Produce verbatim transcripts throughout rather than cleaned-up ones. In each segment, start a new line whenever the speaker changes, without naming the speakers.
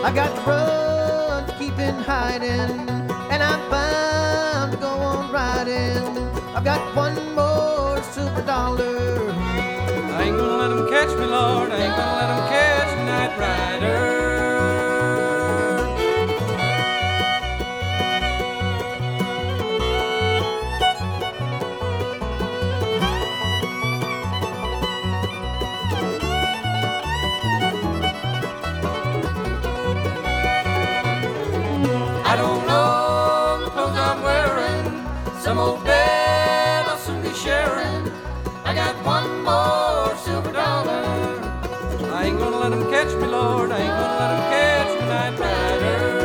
I got to run to keep in hiding, and I'm bound to go on riding. I've got one more silver dollar.
I ain't gonna let 'em catch me, Lord. I ain't gonna let 'em catch me, Night Rider. I don't know the clothes I'm wearing. Some old bed I'll soon be sharing. I got one more silver dollar. I ain't gonna let 'em catch me, Lord. I ain't gonna let 'em catch me, Night Rider.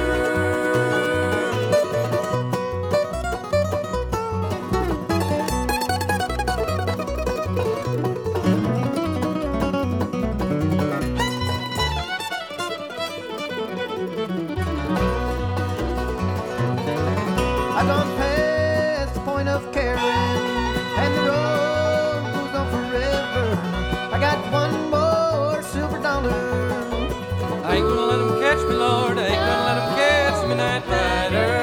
I've gone past the point of caring, and the road goes on forever. I got one more silver dollar.
I ain't gonna let 'em catch me, Lord. I ain't gonna let 'em catch me, Night Rider.